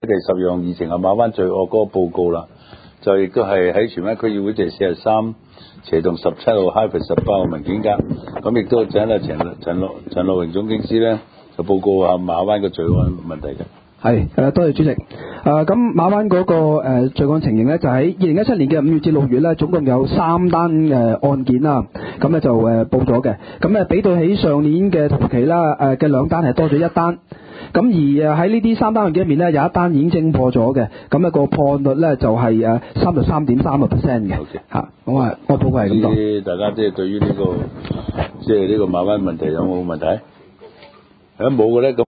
第10樣議程係馬灣罪惡嗰個報告啦，就亦都係喺荃灣區議會第43斜洞17號 -18 號文件夾，咁亦都請阿陳樂榮總警司咧就報告下馬灣嘅罪案問題嘅。 係多謝主席。咁馬灣嗰個罪案情形咧，就喺2017年嘅5月至6月咧，總共有3單案件啦。咁咧就報咗嘅。咁咧比對起上年嘅同期啦，嘅2單係多咗1單。咁而喺呢啲3單案件入面咧，有1單已經偵破咗嘅。咁咧個破案率咧就係33.3% 嘅。嚇，我報告係咁多。 大家即係對於呢個馬灣問題有冇問題？如果冇嘅咧咁。